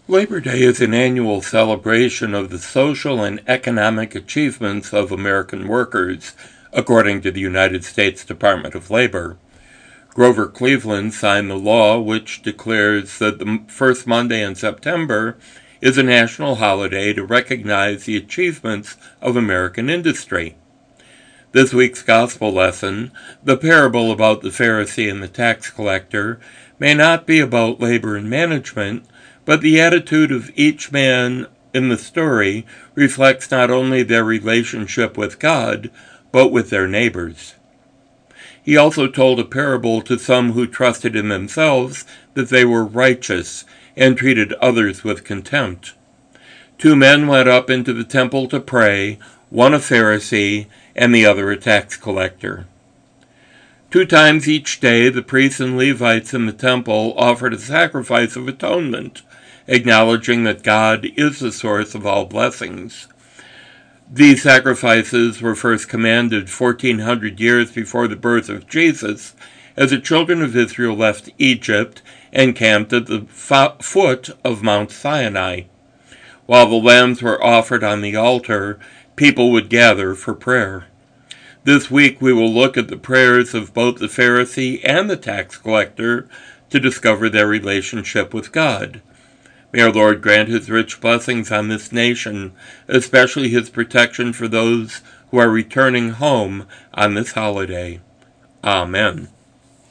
Labor Day is an annual celebration of the social and economic achievements of American workers, according to the United States Department of Labor. Grover Cleveland signed the law which declares that the first Monday in September is a national holiday to recognize the achievements of American industry. This week's gospel lesson, the parable about the Pharisee and the tax collector, may not be about labor and management, but the attitude of each man in the story reflects not only their relationship with God, but with their neighbors. He also told a parable to some who trusted in themselves that they were righteous and treated others with contempt. 2 men went up into the temple to pray, one a Pharisee and the other a tax collector. 2 times each day the priests and Levites in the temple offered a sacrifice of atonement, acknowledging that God is the source of all blessings. These sacrifices were first commanded 1,400 years before the birth of Jesus, as the children of Israel left Egypt and camped at the foot of Mount Sinai. While the lambs were offered on the altar, people would gather for prayer. This week we will look at the prayers of both the Pharisee and the tax collector to discover their relationship with God. May our Lord grant his rich blessings on this nation, especially his protection for those who are returning home on this holiday. Amen.